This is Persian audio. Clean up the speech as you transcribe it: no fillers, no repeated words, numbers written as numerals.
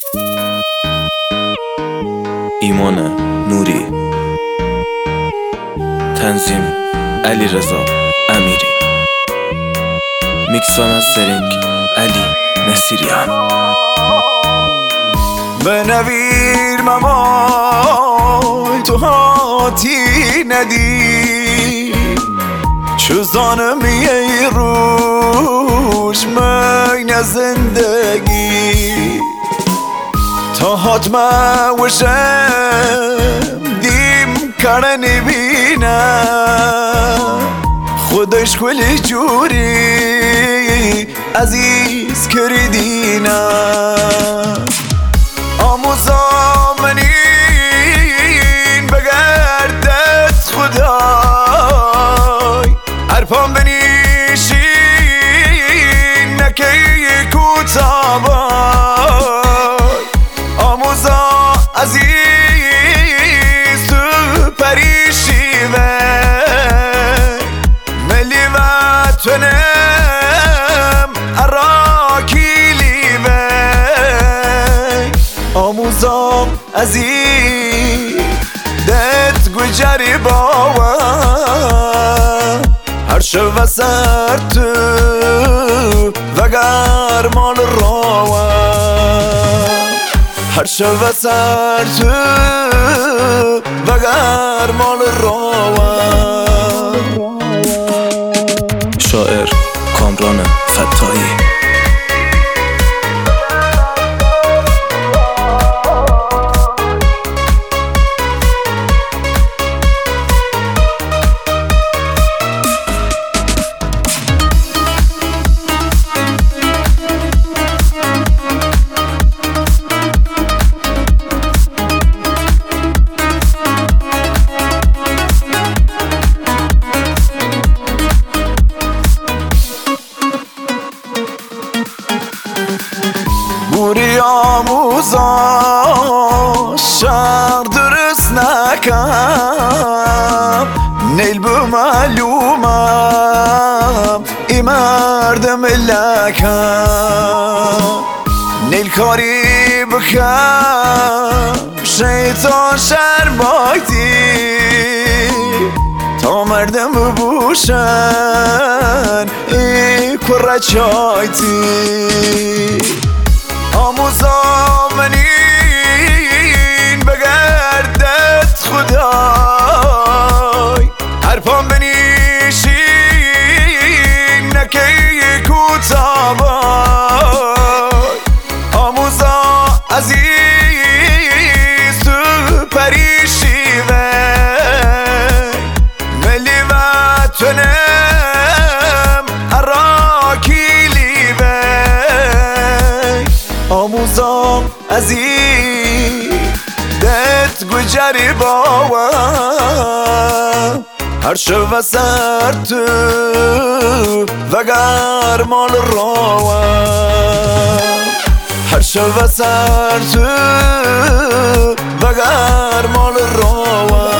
ایمان نوری، تنظیم علیرضا امیری، میکس و مسترینگ علی نصیریان. بنویر ممای تو هاتی ندی چوزانم یه روش من زندگی تا حتما وشم دیم کار نبینم خودش کلی جوری عزیز کردینم آموزا منین بگردت خدای هر پام بنیشین نکی کوتابای آموزا عزیز تو پریشیوه ملی وطنم اراکیلیوه آموزام عزیز دت گوجری باوا هر شو سر تو وگر مال راوا هر شو سر تو وگر مال راوا. شاعر کامران فتایی. بوری آموزا شهر درست نکم نیل به معلومم ای مردم لکم نیل کاری بکم شیطان شرمایتی تا مردم ببوشن ای کره چایتی آموزا منین بگردت خدای هر پام بنیشین نکی کوتابای آموزا عزیز تو پریشیوه ملی وطنم اراکیلیوه آموزام عزیز دت گوجری باوا هر شو سر تو وگر مال راوا هر شو سر تو وگر مال راوا